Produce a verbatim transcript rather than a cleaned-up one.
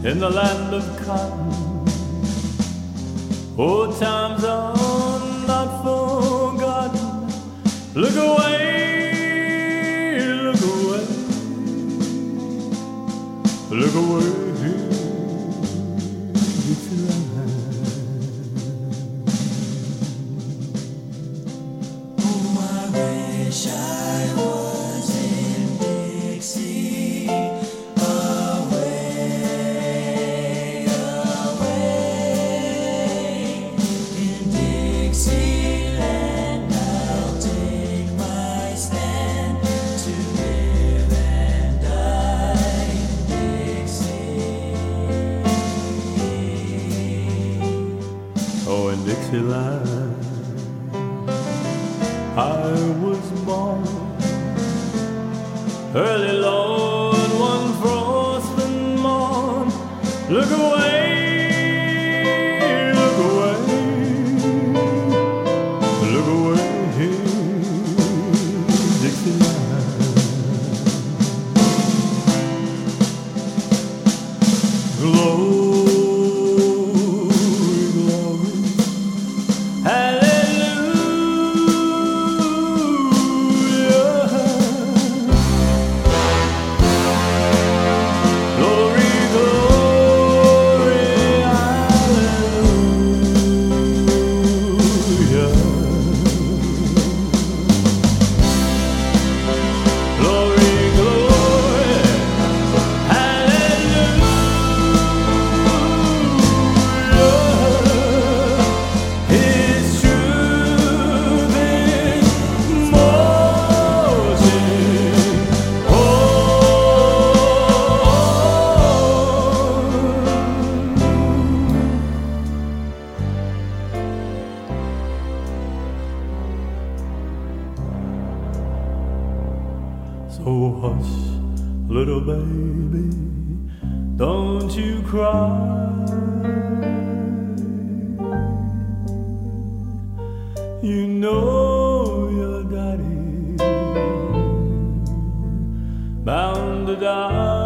in the land of cotton. Old times are not forgotten. Look away, look away, look away, Dixieland. Oh, I wish I was in Dixie, away, away. In Dixieland I'll take my stand to live and die in Dixie. Oh, in Dixieland I was born early, Lord, one frosty morn. Look away, look away, look away, Dixieland. Glory, glory, hallelujah. Glory, glory, hallelujah. Glory, glory, hallelujah. His truth is motion. Oh, so hush, little baby, don't you cry. You know your daddy bound to die.